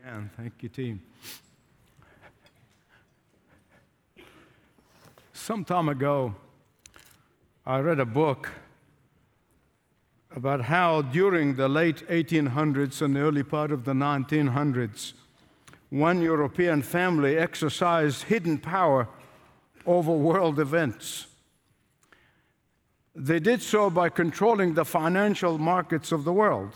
And thank you, team. Some time ago, I read a book about how during the late 1800s and the early part of the 1900s, one European family exercised hidden power over world events. They did so by controlling the financial markets of the world.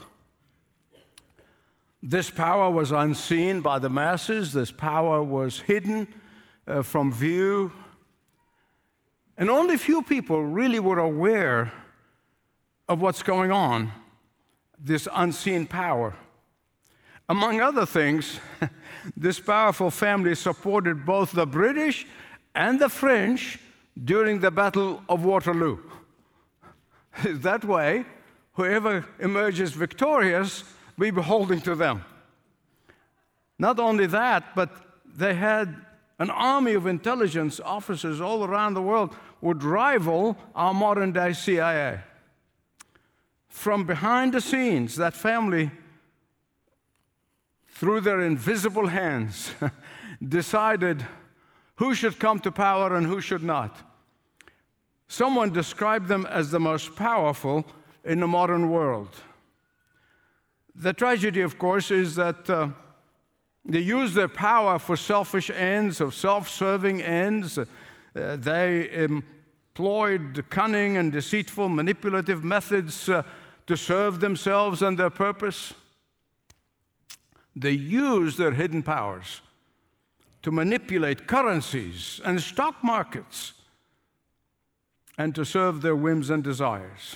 This power was unseen by the masses. This power was hidden from view. And only few people really were aware of what's going on, this unseen power. Among other things, this powerful family supported both the British and the French during the Battle of Waterloo. That way, whoever emerges victorious, be beholden to them. Not only that, but they had an army of intelligence officers all around the world would rival our modern-day CIA. From behind the scenes, that family, through their invisible hands, decided who should come to power and who should not. Someone described them as the most powerful in the modern world. The tragedy, of course, is that they use their power for selfish ends, of self-serving ends. They employed cunning and deceitful, manipulative methods to serve themselves and their purpose. They use their hidden powers to manipulate currencies and stock markets and to serve their whims and desires.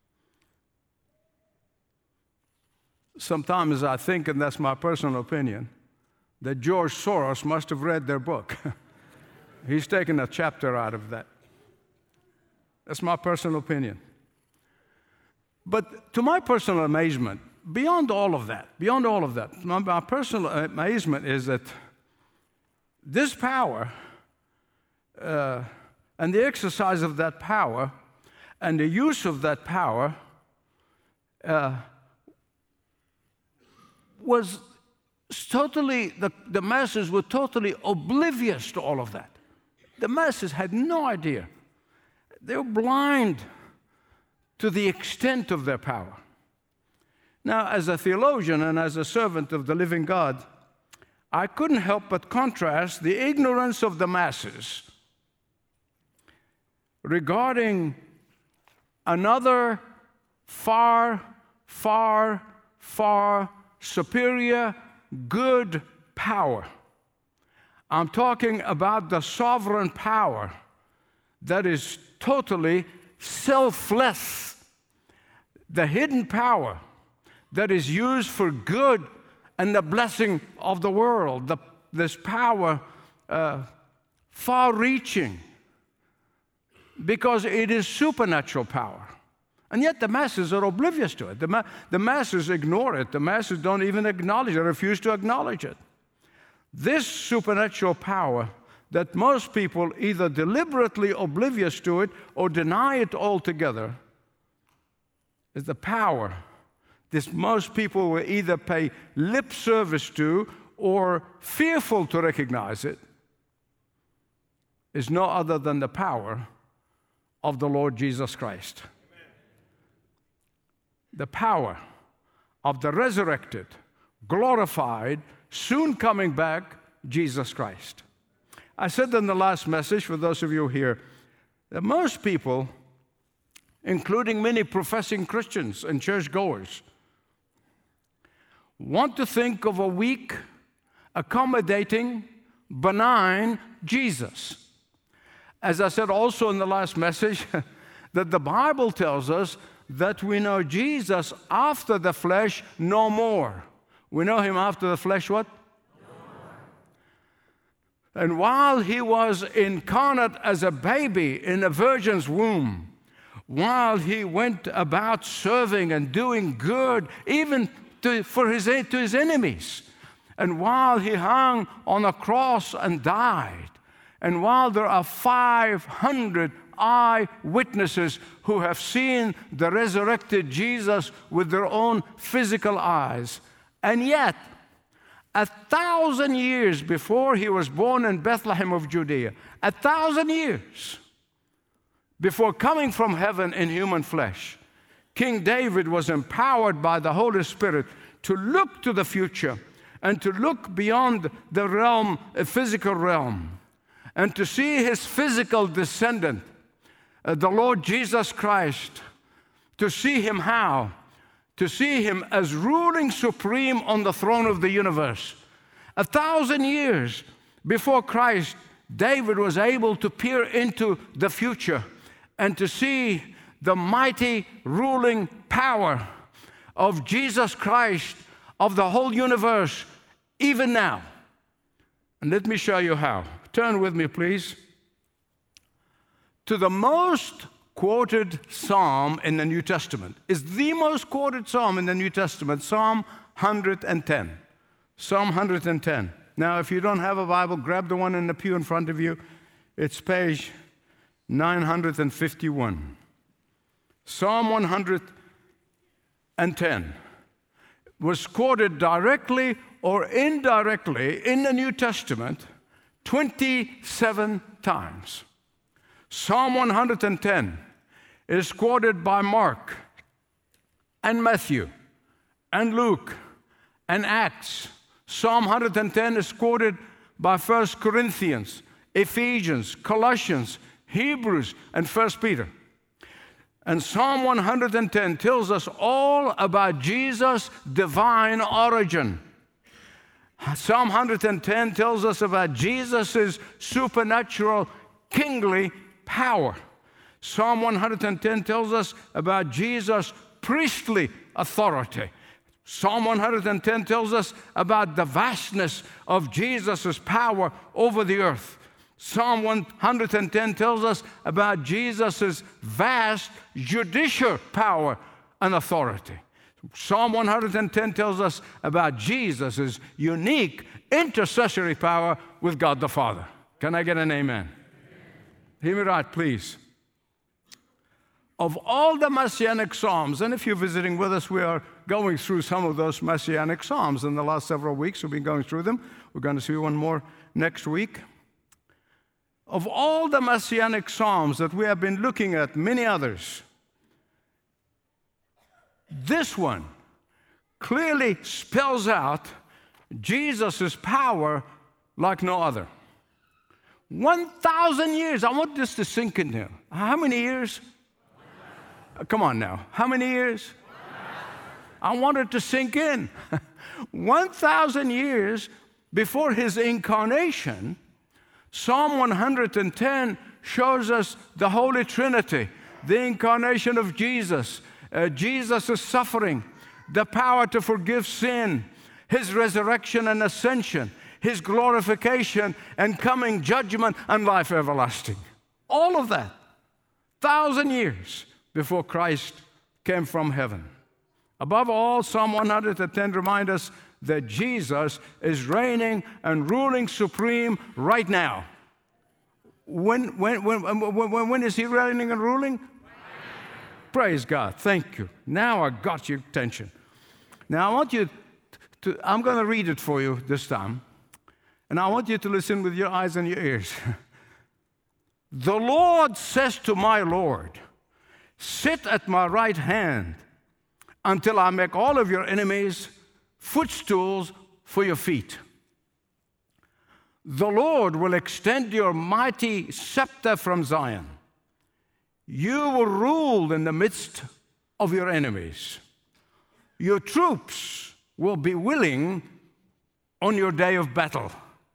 Sometimes I think, and that's my personal opinion, that George Soros must have read their book. He's taken a chapter out of that. That's my personal opinion. But to my personal amazement, beyond all of that, my personal amazement is that this power and the exercise of that power and the use of that power was totally, the masses were totally oblivious to all of that. The masses had no idea. They were blind to the extent of their power. Now, as a theologian and as a servant of the living God, I couldn't help but contrast the ignorance of the masses regarding another far, far, far superior good power. I'm talking about the sovereign power that is totally selfless. The hidden power that is used for good and the blessing of the world. This power far-reaching because it is supernatural power. And yet the masses are oblivious to it. The masses ignore it. The masses don't even acknowledge it, refuse to acknowledge it. This supernatural power that most people either deliberately oblivious to it or deny it altogether is the power that most people will either pay lip service to or fearful to recognize it, is no other than the power of the Lord Jesus Christ. The power of the resurrected, glorified, soon coming back Jesus Christ. I said in the last message, for those of you here, that most people, including many professing Christians and churchgoers, want to think of a weak, accommodating, benign Jesus. As I said also in the last message, that the Bible tells us that we know Jesus after the flesh no more. We know him after the flesh what? No more. And while he was incarnate as a baby in a virgin's womb, while he went about serving and doing good, even to his enemies, and while he hung on a cross and died, and while there are 500 eyewitnesses who have seen the resurrected Jesus with their own physical eyes. And yet, 1,000 years before he was born in Bethlehem of Judea, 1,000 years before coming from heaven in human flesh, King David was empowered by the Holy Spirit to look to the future and to look beyond the realm, a physical realm, and to see his physical descendant, the Lord Jesus Christ, to see him how? To see him as ruling supreme on the throne of the universe. 1,000 years before Christ, David was able to peer into the future and to see the mighty ruling power of Jesus Christ, of the whole universe, even now. And let me show you how. Turn with me, please, to the most quoted psalm in the New Testament. Is the most quoted psalm in the New Testament, Psalm 110. Psalm 110. Now, if you don't have a Bible, grab the one in the pew in front of you. It's page 951. Psalm 110 was quoted directly or indirectly in the New Testament 27 times. Psalm 110 is quoted by Mark and Matthew and Luke and Acts. Psalm 110 is quoted by 1 Corinthians, Ephesians, Colossians, Hebrews, and 1 Peter. And Psalm 110 tells us all about Jesus' divine origin. Psalm 110 tells us about Jesus' supernatural kingly power. Psalm 110 tells us about Jesus' priestly authority. Psalm 110 tells us about the vastness of Jesus' power over the earth. Psalm 110 tells us about Jesus' vast judicial power and authority. Psalm 110 tells us about Jesus' unique intercessory power with God the Father. Can I get an amen? Hear me right, please. Of all the Messianic Psalms, and if you're visiting with us, we are going through some of those Messianic Psalms in the last several weeks. We've been going through them. We're going to see one more next week. Of all the Messianic Psalms that we have been looking at, many others, this one clearly spells out Jesus' power like no other. 1,000 years. I want this to sink in here. How many years? Come on now. How many years? I want it to sink in. 1,000 years before his incarnation, Psalm 110 shows us the Holy Trinity, the incarnation of Jesus, Jesus' suffering, the power to forgive sin, his resurrection and ascension, his glorification and coming judgment and life everlasting. All of that, 1,000 years before Christ came from heaven. Above all, Psalm 110 reminds us that Jesus is reigning and ruling supreme right now. When is he reigning and ruling? Praise God. Thank you. Now I got your attention. Now I want you to, I'm going to read it for you this time. And I want you to listen with your eyes and your ears. The Lord says to my Lord, sit at my right hand until I make all of your enemies footstools for your feet. The Lord will extend your mighty scepter from Zion. You will rule in the midst of your enemies. Your troops will be willing on your day of battle.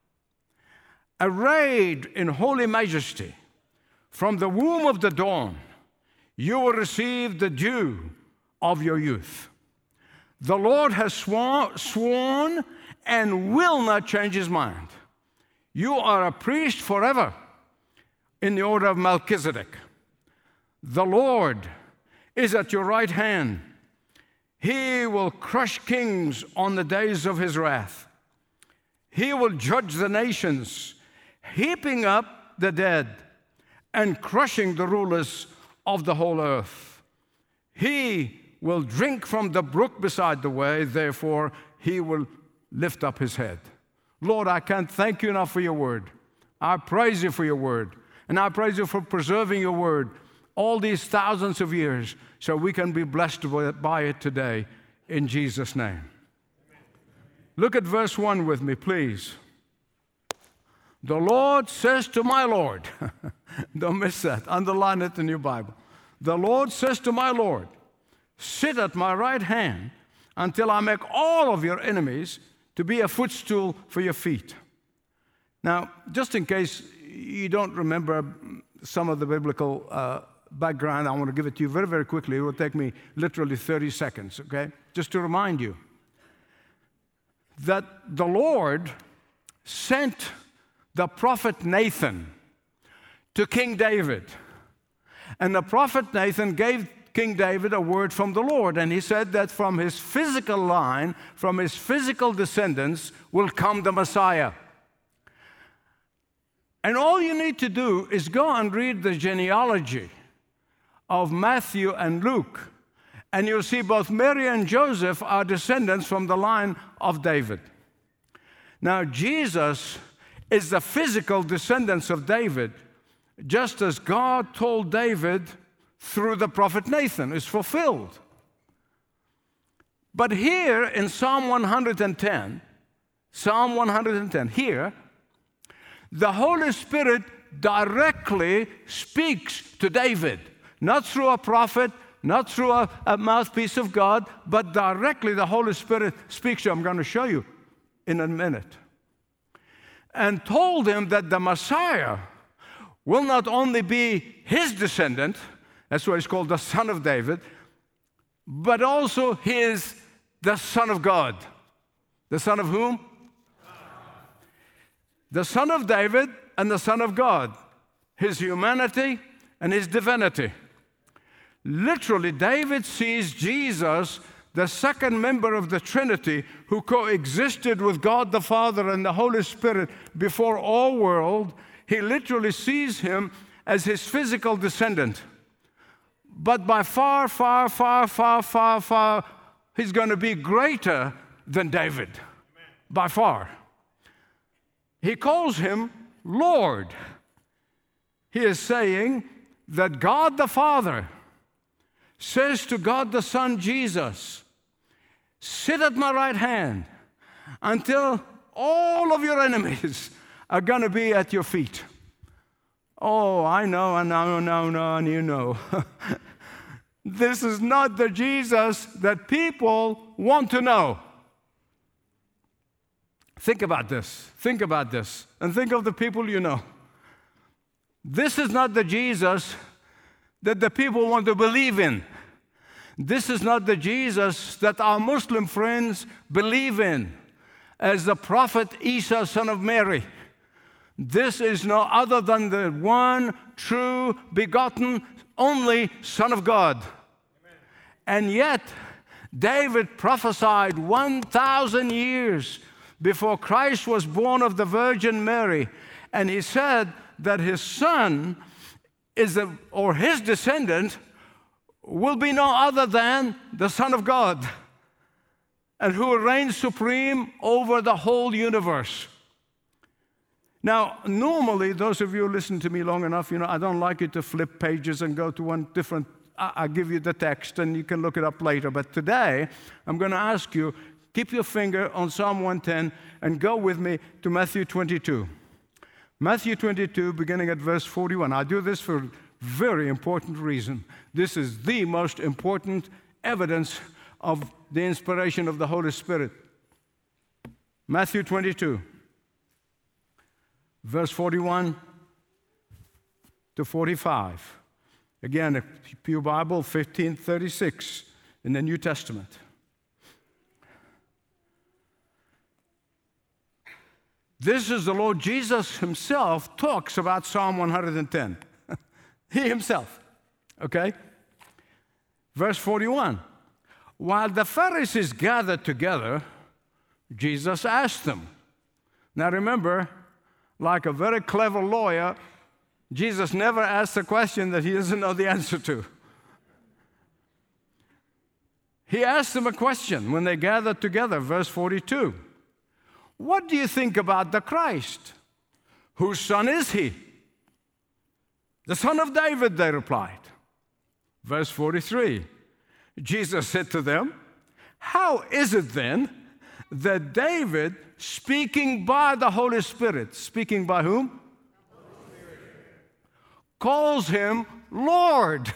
Arrayed in holy majesty, from the womb of the dawn, you will receive the dew of your youth. The Lord has sworn and will not change his mind. You are a priest forever in the order of Melchizedek. The Lord is at your right hand. He will crush kings on the days of his wrath. He will judge the nations, heaping up the dead and crushing the rulers of the whole earth. He will drink from the brook beside the way, therefore he will lift up his head. Lord, I can't thank you enough for your word. I praise you for your word. And I praise you for preserving your word all these thousands of years so we can be blessed by it today in Jesus' name. Look at verse 1 with me, please. The Lord says to my Lord, don't miss that, underline it in your Bible. The Lord says to my Lord, sit at my right hand until I make all of your enemies to be a footstool for your feet. Now, just in case you don't remember some of the biblical background, I want to give it to you very, very quickly. It will take me literally 30 seconds, okay? Just to remind you that the Lord sent the prophet Nathan to King David. And the prophet Nathan gave King David a word from the Lord. And he said that from his physical line, from his physical descendants, will come the Messiah. And all you need to do is go and read the genealogy of Matthew and Luke. And you'll see both Mary and Joseph are descendants from the line of David. Now, Jesus is the physical descendants of David, just as God told David through the prophet Nathan is fulfilled. But here in Psalm 110, here, the Holy Spirit directly speaks to David, not through a prophet, not through a mouthpiece of God, but directly the Holy Spirit speaks to him. I'm going to show you in a minute. And told him that the Messiah will not only be his descendant, that's why he's called the Son of David, but also the Son of God. The Son of whom? The Son of David and the Son of God. His humanity and his divinity. Literally, David sees Jesus, the second member of the Trinity, who coexisted with God the Father and the Holy Spirit before all world. He literally sees him as his physical descendant. But by far, he's going to be greater than David. Amen. By far. He calls him Lord. He is saying that God the Father says to God the Son, Jesus, sit at my right hand until all of your enemies are going to be at your feet. Oh, I know, and you know. This is not the Jesus that people want to know. Think about this, and think of the people you know. This is not the Jesus that the people want to believe in. This is not the Jesus that our Muslim friends believe in as the prophet Isa, son of Mary. This is no other than the one true, begotten, only Son of God. Amen. And yet, David prophesied 1,000 years before Christ was born of the Virgin Mary, and he said that his son or his descendant will be no other than the Son of God, and who will reign supreme over the whole universe. Now, normally, those of you who listen to me long enough, I don't like you to flip pages and go to one different. I give you the text, and you can look it up later. But today, I'm going to ask you, keep your finger on Psalm 110 and go with me to Matthew 22. Matthew 22, beginning at verse 41. I do this for a very important reason. This is the most important evidence of the inspiration of the Holy Spirit. Matthew 22, verse 41 to 45. Again, a Pew Bible, 1536 in the New Testament. This is the Lord Jesus himself talks about Psalm 110. He himself, okay? Verse 41. While the Pharisees gathered together, Jesus asked them. Now remember, like a very clever lawyer, Jesus never asks a question that he doesn't know the answer to. He asked them a question when they gathered together, verse 42. What do you think about the Christ? Whose son is he? The son of David, they replied. Verse 43, Jesus said to them, how is it then that David, speaking by the Holy Spirit, speaking by whom? Calls him Lord.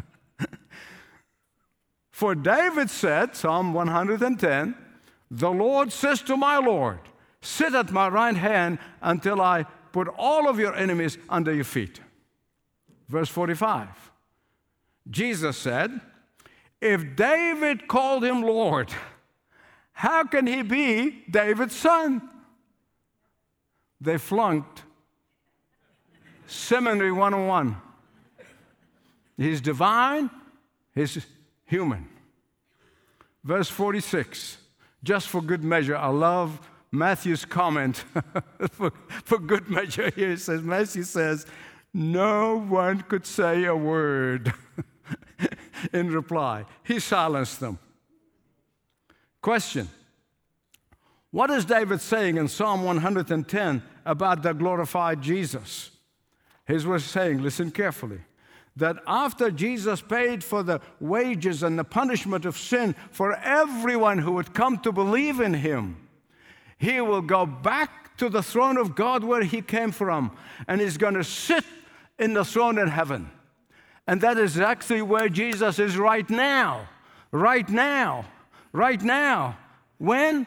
For David said, Psalm 110, the Lord says to my Lord, sit at my right hand until I put all of your enemies under your feet. Verse 45, Jesus said, if David called him Lord, how can he be David's son? They flunked Seminary 101. He's divine, he's human. Verse 46, just for good measure, I love Matthew's comment. for good measure here, it says, Matthew says, no one could say a word in reply. He silenced them. Question. What is David saying in Psalm 110 about the glorified Jesus? He was saying, listen carefully, that after Jesus paid for the wages and the punishment of sin for everyone who would come to believe in him, he will go back to the throne of God where he came from, and he's going to sit in the throne in heaven. And that is actually where Jesus is right now. Right now. Right now. When?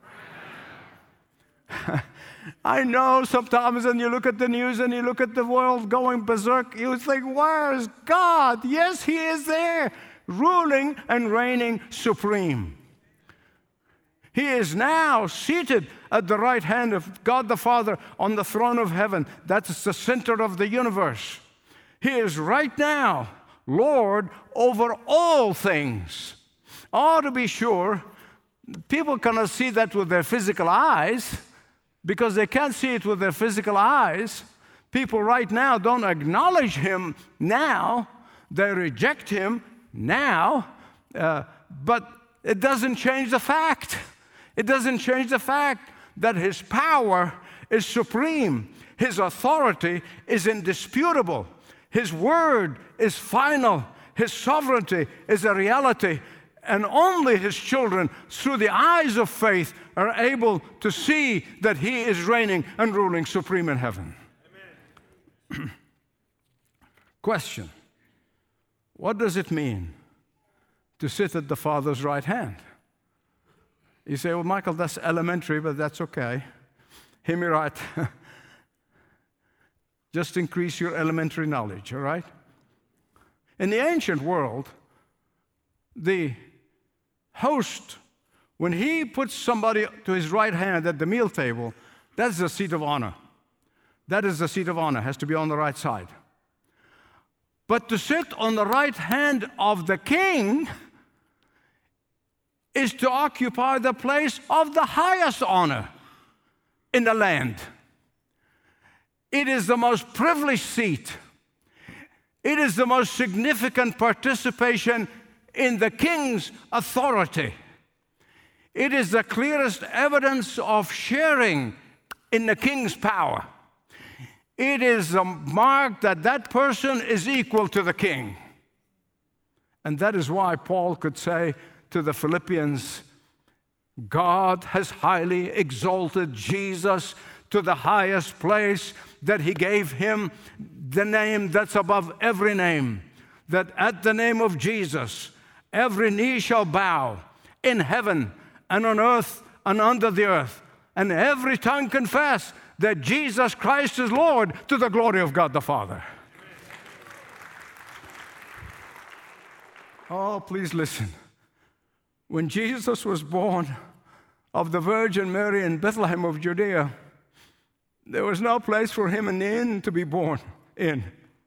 I know sometimes when you look at the news and you look at the world going berserk, you think, where is God? Yes, he is there, ruling and reigning supreme. He is now seated at the right hand of God the Father on the throne of heaven. That's the center of the universe. He is right now Lord over all things. Oh, to be sure, people cannot see that with their physical eyes because they can't see it with their physical eyes. People right now don't acknowledge him now. They reject him now, but it doesn't change the fact. It doesn't change the fact that his power is supreme. His authority is indisputable. His word is final. His sovereignty is a reality. And only his children, through the eyes of faith, are able to see that he is reigning and ruling supreme in heaven. Amen. Question. What does it mean to sit at the Father's right hand? You say, well, Michael, that's elementary, but that's okay. Hear me right. Just increase your elementary knowledge, all right? In the ancient world, the host, when he puts somebody to his right hand at the meal table, that's the seat of honor. That is the seat of honor, has to be on the right side. But to sit on the right hand of the king is to occupy the place of the highest honor in the land. It is the most privileged seat. It is the most significant participation in the king's authority. It is the clearest evidence of sharing in the king's power. It is a mark that that person is equal to the king. And that is why Paul could say to the Philippians, God has highly exalted Jesus to the highest place, that he gave him the name that's above every name, that at the name of Jesus, every knee shall bow in heaven and on earth and under the earth, and every tongue confess that Jesus Christ is Lord, to the glory of God the Father. Oh, please listen. When Jesus was born of the Virgin Mary in Bethlehem of Judea, there was no place for him in the inn to be born in.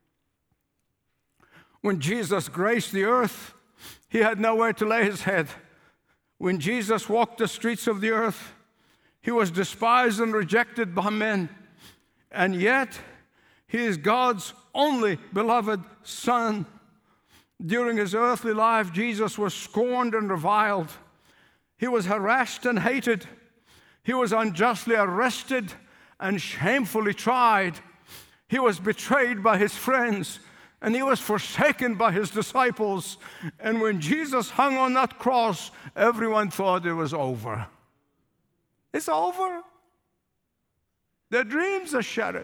When Jesus graced the earth, he had nowhere to lay his head. When Jesus walked the streets of the earth, he was despised and rejected by men. And yet, he is God's only beloved Son. During his earthly life, Jesus was scorned and reviled. He was harassed and hated. He was unjustly arrested and shamefully tried. He was betrayed by his friends, and he was forsaken by his disciples. And when Jesus hung on that cross, everyone thought it was over. It's over. Their dreams are shattered.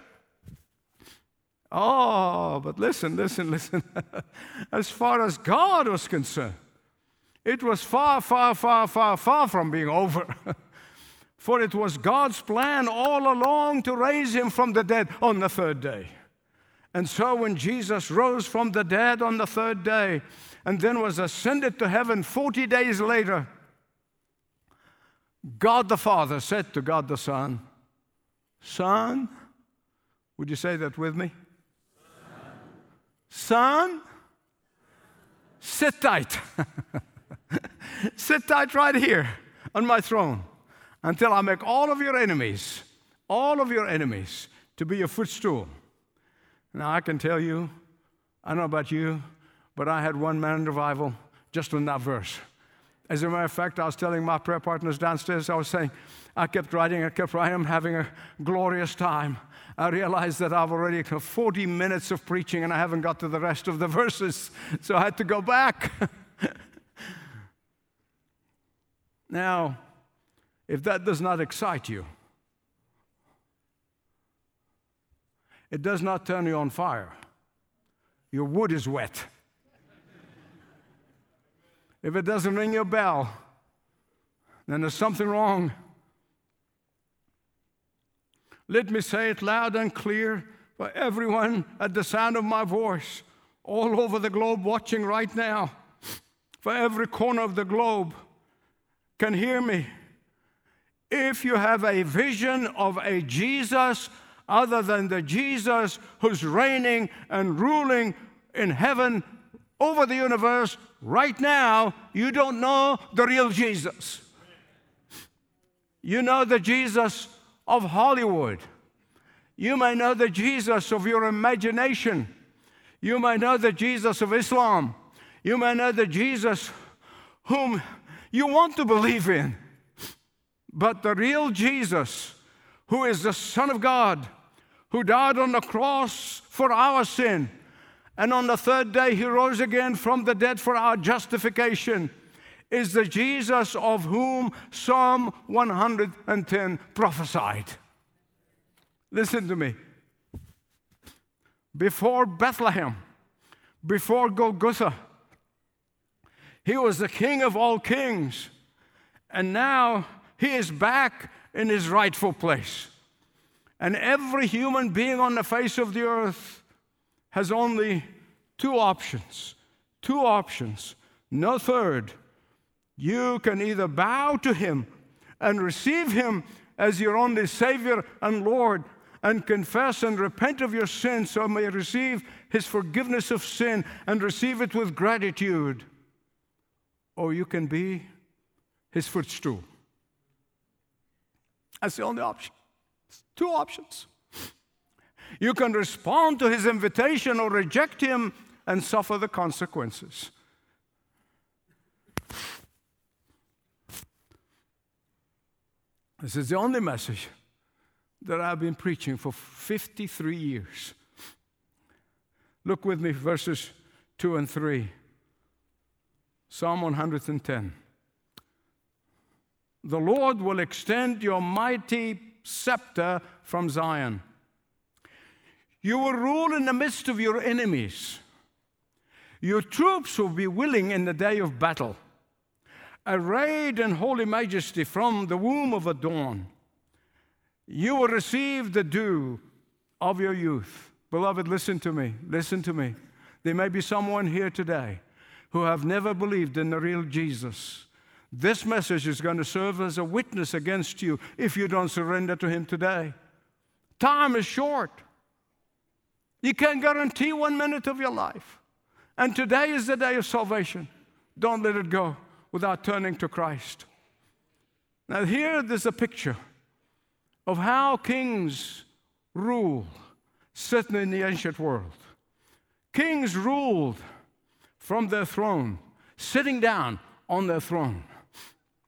Oh, but listen. As far as God was concerned, it was far from being over. For it was God's plan all along to raise him from the dead on the third day. And so when Jesus rose from the dead on the third day and then was ascended to heaven 40 days later, God the Father said to God the Son, Son, would you say that with me? Son, sit tight. Sit tight right here on my throne until I make all of your enemies, to be your footstool. Now, I can tell you, I don't know about you, but I had one man revival just on that verse. As a matter of fact, I was telling my prayer partners downstairs, I was saying, I kept writing, I'm having a glorious time. I realized that I've already got 40 minutes of preaching and I haven't got to the rest of the verses, so I had to go back. Now, if that does not excite you, it does not turn you on fire. Your wood is wet. If it doesn't ring your bell, then there's something wrong. Let me say it loud and clear for everyone at the sound of my voice, all over the globe watching right now, for every corner of the globe can hear me. If you have a vision of a Jesus other than the Jesus who's reigning and ruling in heaven over the universe right now, you don't know the real Jesus. You know the Jesus of Hollywood. You may know the Jesus of your imagination. You may know the Jesus of Islam. You may know the Jesus whom you want to believe in. But the real Jesus, who is the Son of God, who died on the cross for our sin, and on the third day he rose again from the dead for our justification, is the Jesus of whom Psalm 110 prophesied. Listen to me. Before Bethlehem, before Golgotha, he was the King of all kings, and now he is back in his rightful place. And every human being on the face of the earth has only two options, no third. You can either bow to him and receive him as your only Savior and Lord, and confess and repent of your sins so you may receive his forgiveness of sin and receive it with gratitude. Or you can be his footstool. That's the only option. Two options. You can respond to his invitation or reject him and suffer the consequences. This is the only message that I've been preaching for 53 years. Look with me, verses 2 and 3. Psalm 110. The Lord will extend your mighty scepter from Zion. You will rule in the midst of your enemies. Your troops will be willing in the day of battle, arrayed in holy majesty from the womb of a dawn. You will receive the dew of your youth. Beloved, listen to me. Listen to me. There may be someone here today who have never believed in the real Jesus. This message is going to serve as a witness against you if you don't surrender to him today. Time is short. You can't guarantee 1 minute of your life. And today is the day of salvation. Don't let it go without turning to Christ. Now here there's a picture of how kings rule, certainly in the ancient world. Kings ruled from their throne, sitting down on their throne.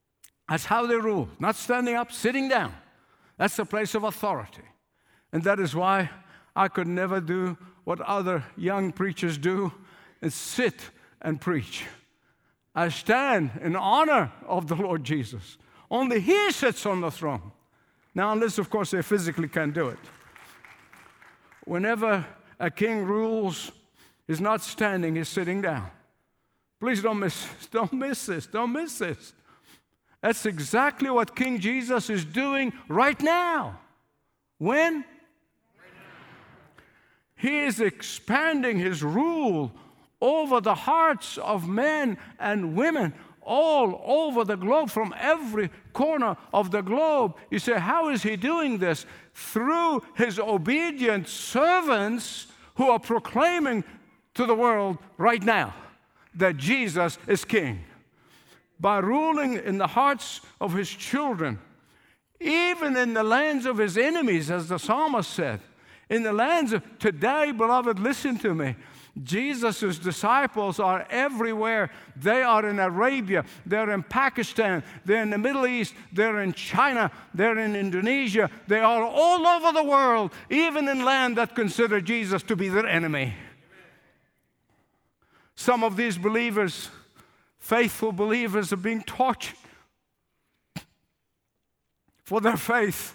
That's how they rule. Not standing up, sitting down. That's the place of authority. And that is why I could never do what other young preachers do, is sit and preach. I stand in honor of the Lord Jesus. Only He sits on the throne. Now, unless, of course, they physically can do it. Whenever a king rules, he's not standing, he's sitting down. Please don't miss this. Don't miss this. That's exactly what King Jesus is doing right now. When? Right now. He is expanding His rule over the hearts of men and women all over the globe, from every corner of the globe. You say, how is He doing this? Through His obedient servants who are proclaiming to the world right now that Jesus is King. By ruling in the hearts of His children, even in the lands of His enemies, as the psalmist said. In the lands of today, beloved, listen to me. Jesus' disciples are everywhere. They are in Arabia, they're in Pakistan, they're in the Middle East, they're in China, they're in Indonesia. They are all over the world, even in land that consider Jesus to be their enemy. Some of these believers, faithful believers, are being tortured for their faith.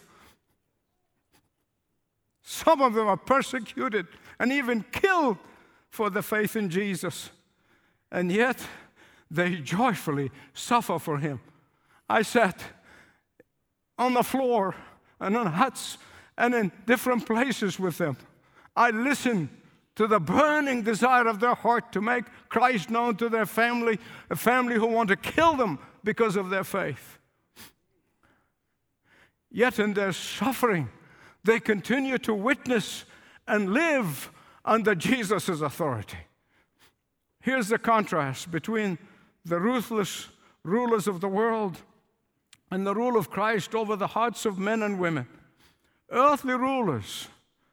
Some of them are persecuted and even killed for the faith in Jesus. And yet, they joyfully suffer for Him. I sat on the floor and in huts and in different places with them. I listened to the burning desire of their heart to make Christ known to their family, a family who want to kill them because of their faith. Yet in their suffering, they continue to witness and live under Jesus' authority. Here's the contrast between the ruthless rulers of the world and the rule of Christ over the hearts of men and women. Earthly rulers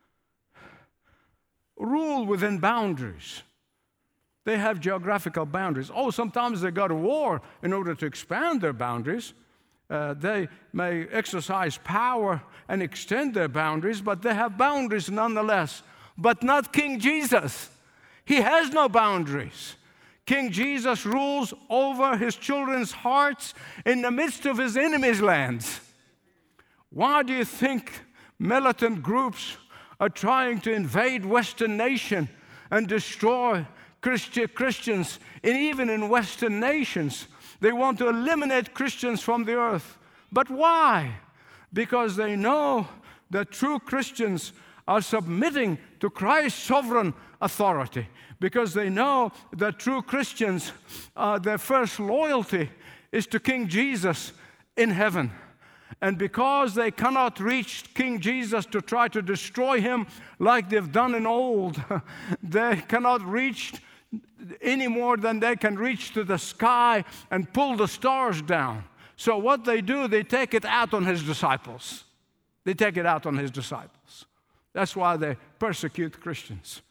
rule within boundaries. They have geographical boundaries. Sometimes they go to war in order to expand their boundaries. They may exercise power and extend their boundaries, but they have boundaries nonetheless. But not King Jesus. He has no boundaries. King Jesus rules over His children's hearts in the midst of His enemies' lands. Why do you think militant groups are trying to invade Western nation and destroy Christians, and even in Western nations? They want to eliminate Christians from the earth. But why? Because they know that true Christians are submitting to Christ's sovereign authority. Because they know that true Christians, their first loyalty is to King Jesus in heaven. And because they cannot reach King Jesus to try to destroy Him like they've done in old, they cannot reach any more than they can reach to the sky and pull the stars down. So what they do, they take it out on His disciples. They take it out on His disciples. That's why they persecute Christians.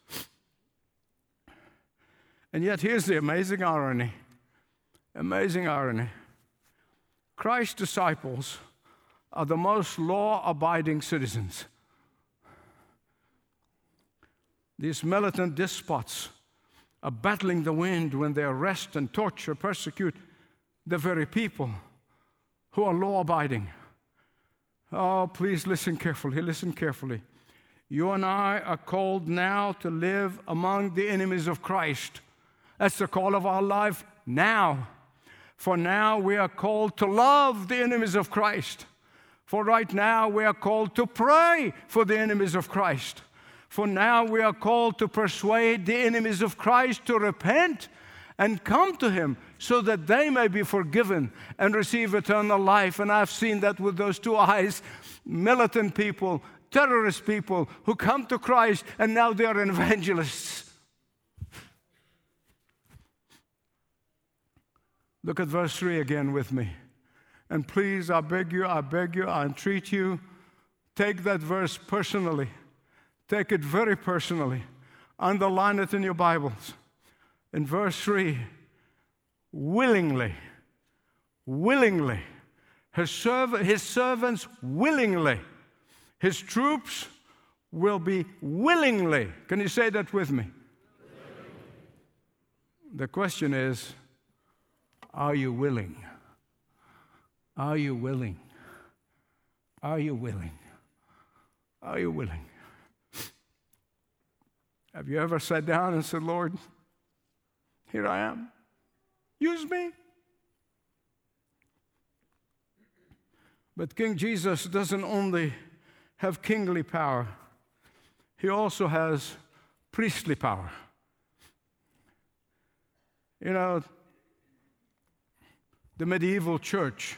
And yet here's the amazing irony. Amazing irony. Christ's disciples are the most law-abiding citizens. These militant despots are battling the wind when they arrest and torture, persecute the very people who are law-abiding. Oh, please listen carefully, listen carefully. You and I are called now to live among the enemies of Christ. That's the call of our life now. For now we are called to love the enemies of Christ. For right now we are called to pray for the enemies of Christ. For now we are called to persuade the enemies of Christ to repent and come to Him so that they may be forgiven and receive eternal life. And I've seen that with those two eyes. Militant people, terrorist people who come to Christ and now they are evangelists. Look at verse 3 again with me. And please, I beg you, I entreat you, take that verse personally. Take it very personally. Underline it in your Bibles. In verse 3, willingly His servants willingly. His troops will be willingly. Can you say that with me? The question is, are you willing? Are you willing? Are you willing? Are you willing? Have you ever sat down and said, Lord, here I am. Use me. But King Jesus doesn't only have kingly power, he also has priestly power. You know, the medieval church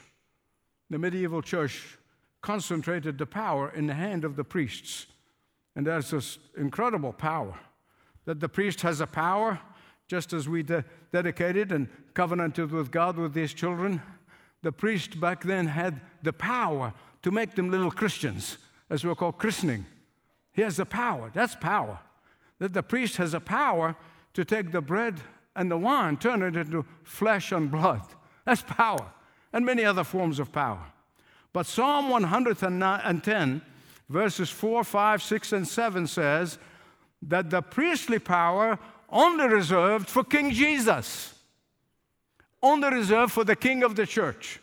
concentrated the power in the hand of the priests. And that's this incredible power, that the priest has a power, just as we dedicated and covenanted with God with these children. The priest back then had the power to make them little Christians, as we're called christening. He has the power. That's power. That the priest has a power to take the bread and the wine, turn it into flesh and blood. That's power. And many other forms of power. But Psalm 110, verses 4, 5, 6, and 7 says that the priestly power only reserved for King Jesus. Only reserved for the King of the church.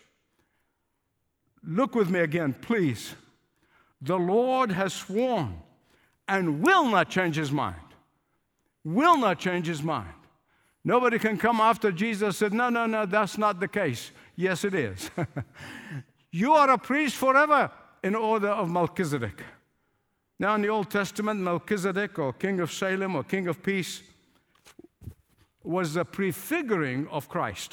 Look with me again, please. The Lord has sworn and will not change his mind. Will not change his mind. Nobody can come after Jesus and say, no, that's not the case. Yes, it is. You are a priest forever in order of Melchizedek. Now, in the Old Testament, Melchizedek, or king of Salem, or king of peace, was the prefiguring of Christ.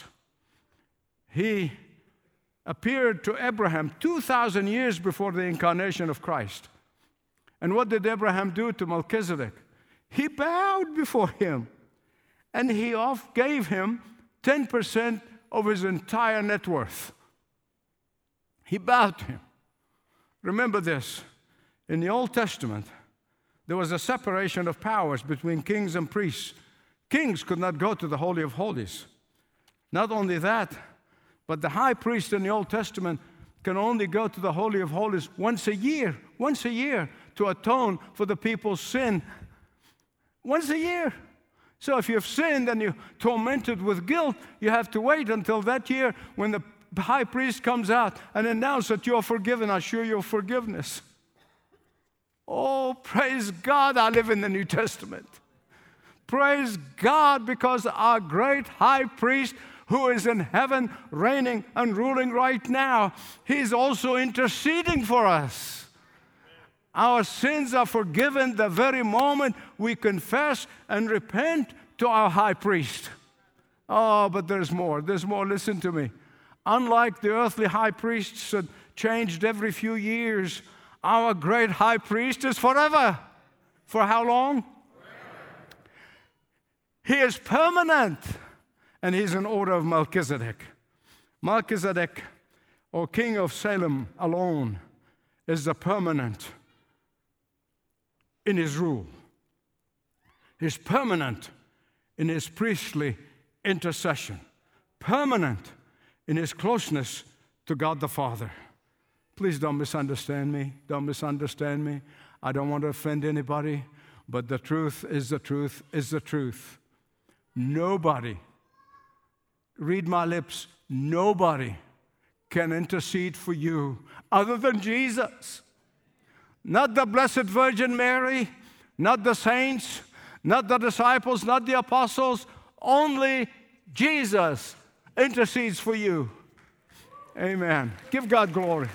He appeared to Abraham 2,000 years before the incarnation of Christ. And what did Abraham do to Melchizedek? He bowed before him, and he gave him 10% of his entire net worth. He bowed to him. Remember this, in the Old Testament, there was a separation of powers between kings and priests. Kings could not go to the Holy of Holies. Not only that, but the high priest in the Old Testament can only go to the Holy of Holies once a year to atone for the people's sin. Once a year. So if you've sinned and you're tormented with guilt, you have to wait until that year when the high priest comes out and announces that you're forgiven, assure your forgiveness. Oh, praise God, I live in the New Testament. Praise God, because our great high priest who is in heaven reigning and ruling right now, he's also interceding for us. Our sins are forgiven the very moment we confess and repent to our high priest. Oh, but there's more. There's more. Listen to me. Unlike the earthly high priests that changed every few years, our great high priest is forever. For how long? Forever. He is permanent, and he's in order of Melchizedek. Melchizedek, or king of Salem alone, is the permanent in his rule. He's permanent in his priestly intercession. Permanent in his closeness to God the Father. Please don't misunderstand me. Don't misunderstand me. I don't want to offend anybody, but the truth is the truth is the truth. Nobody, read my lips, nobody can intercede for you other than Jesus. Not the Blessed Virgin Mary, not the saints, not the disciples, not the apostles. Only Jesus intercedes for you. Amen. Give God glory.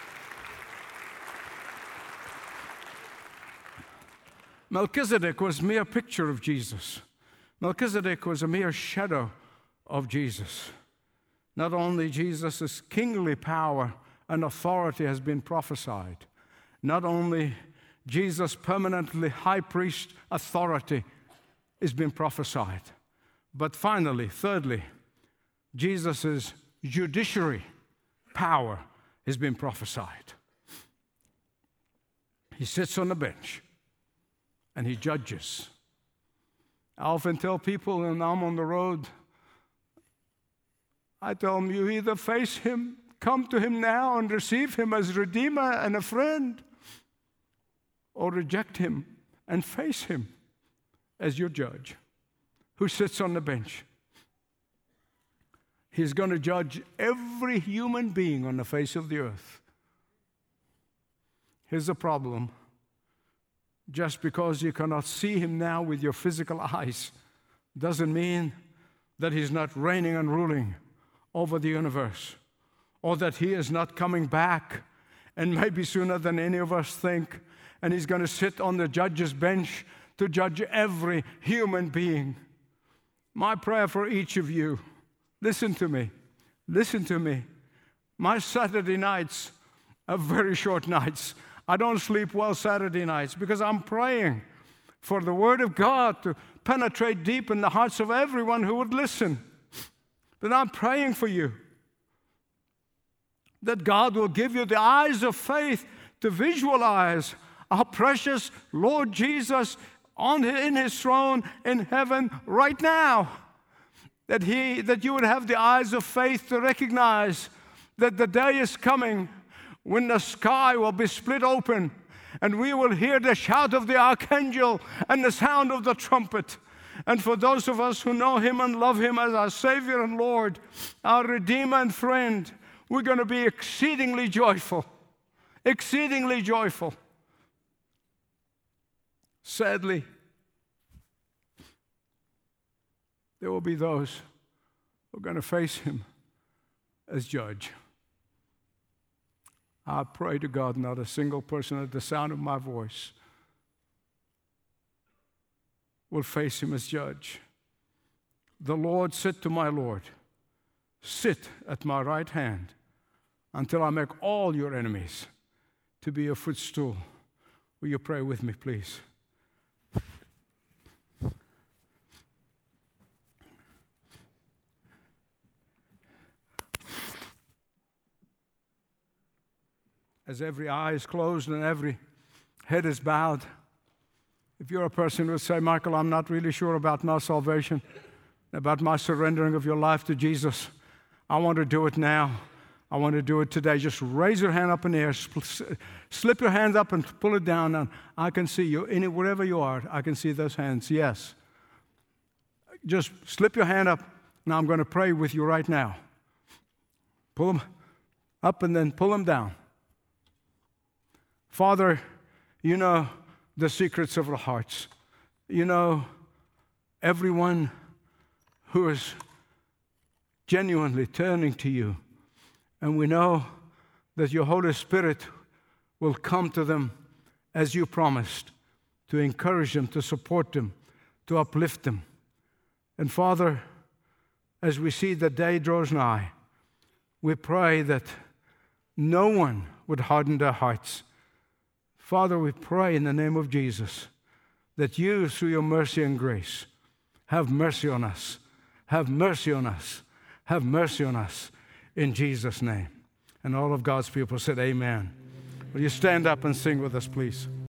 Melchizedek was a mere picture of Jesus. Melchizedek was a mere shadow of Jesus. Not only Jesus' kingly power and authority has been prophesied, not only Jesus' permanently high priest authority is being prophesied, but finally, thirdly, Jesus' judiciary power has been prophesied. He sits on the bench and he judges. I often tell people when I'm on the road, I tell them, you either face him come to him now and receive him as Redeemer and a friend, or reject him and face him as your judge who sits on the bench. He's going to judge every human being on the face of the earth. Here's the problem. Just because you cannot see him now with your physical eyes doesn't mean that he's not reigning and ruling over the universe, or that he is not coming back, and maybe sooner than any of us think, and he's going to sit on the judge's bench to judge every human being. My prayer for each of you, listen to me. My Saturday nights are very short nights. I don't sleep well Saturday nights because I'm praying for the Word of God to penetrate deep in the hearts of everyone who would listen. But I'm praying for you that God will give you the eyes of faith to visualize our precious Lord Jesus in his throne in heaven right now. That you would have the eyes of faith to recognize that the day is coming when the sky will be split open and we will hear the shout of the archangel and the sound of the trumpet. And for those of us who know him and love him as our Savior and Lord, our Redeemer and friend, we're going to be exceedingly joyful. Exceedingly joyful. Sadly, there will be those who are going to face him as judge. I pray to God not a single person at the sound of my voice will face him as judge. The Lord said to my Lord, sit at my right hand until I make all your enemies to be your footstool. Will you pray with me, please? As every eye is closed and every head is bowed, if you're a person who would say, Michael, I'm not really sure about my salvation, about my surrendering of your life to Jesus, I want to do it now. I want to do it today. Just raise your hand up in the air, slip your hand up and pull it down, and I can see you. Wherever you are, I can see those hands. Yes. Just slip your hand up. Now I'm going to pray with you right now. Pull them up and then pull them down. Father, you know the secrets of our hearts. You know everyone who is genuinely turning to you. And we know that your Holy Spirit will come to them as you promised, to encourage them, to support them, to uplift them. And Father, as we see the day draws nigh, we pray that no one would harden their hearts. Father, we pray in the name of Jesus that you, through your mercy and grace, have mercy on us. Have mercy on us. Have mercy on us in Jesus' name. And all of God's people said, amen. Will you stand up and sing with us, please?